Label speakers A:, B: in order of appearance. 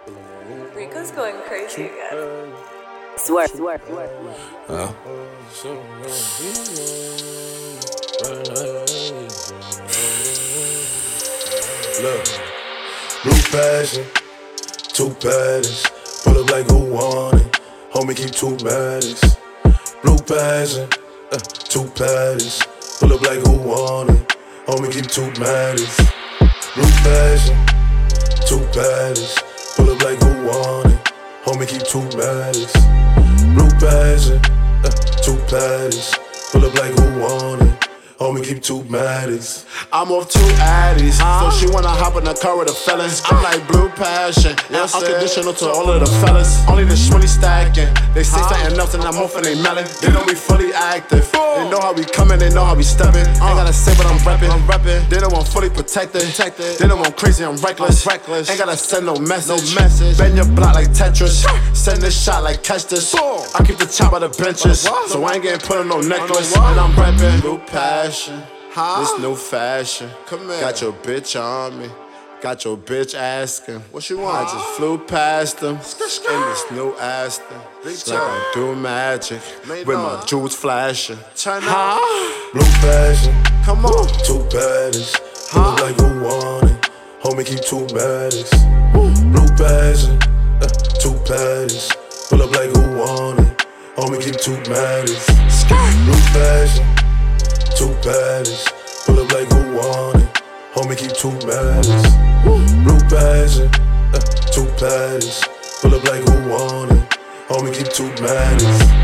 A: Rico's going crazy again.
B: Swear.
C: Look, blue passion, two patties, pull up like who want it. Homie keep two baddies. Blue passion, two patties, pull up like who want it. Homie keep two baddies. Blue passion, two patties, pull up like who want it. Homie keep two baddies. Blue passion, two patties, pull up like who want it. Homie keep two baddies.
D: I'm off two addies, so she wanna hop in the car with the fellas. I'm like blue passion, and unconditional to all of the fellas. Only the shmoney stacking. They say something else and I'm off and they melon. They know we fully active. They know how we coming, they know how we stepping. Ain't gotta say what I'm reppin'. They know I'm fully protected. They know I'm crazy, I'm reckless. Ain't gotta send no message. Bend your block like Tetris. Send this shot like catch this. I keep the top of the benches, so I ain't getting put on no necklace. And I'm reppin' blue passion. This new fashion. Come here. Got your bitch on me. Got your bitch asking what she want. I just flew past them in this new Aston. Like I do magic with my jewels flashing.
C: Blue passion, come on, two baddies. Pull up like who want it. Homie keep two baddies. Blue passion, two baddies. Pull up like who want it. Homie keep two baddies. Blue passion, two baddies. Pull up like who want it. Homie keep two baddies. Blue passion, two baddies. Pull up like who want it. Homie keep two baddies.